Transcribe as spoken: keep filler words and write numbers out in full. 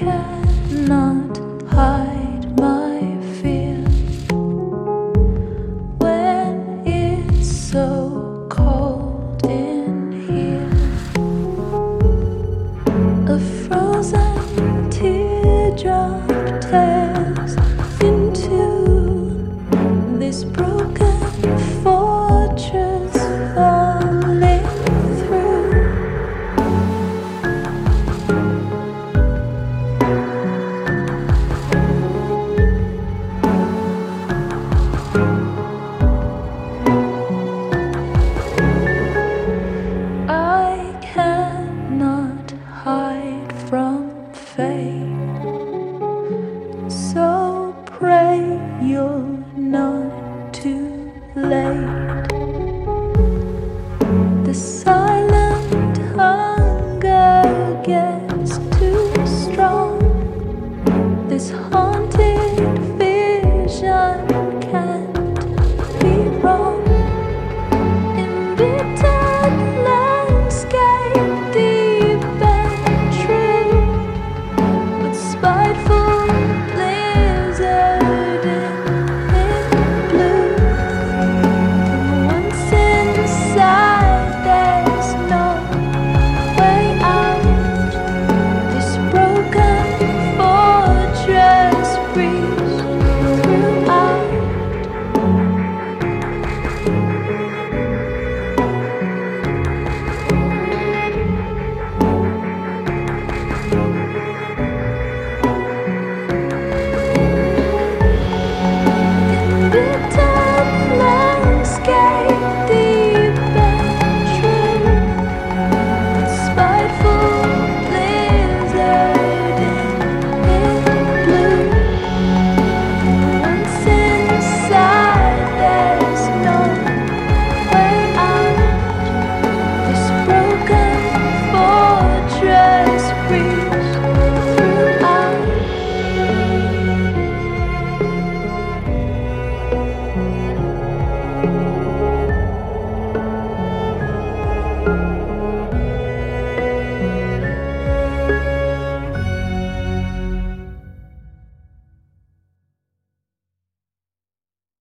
cannot hide my fear when it's so cold in here. A frozen teardrop tears into this broken fortress, falling through. I cannot hide from fate, so pray you're not too late. The silent hunger gets too strong. This haunting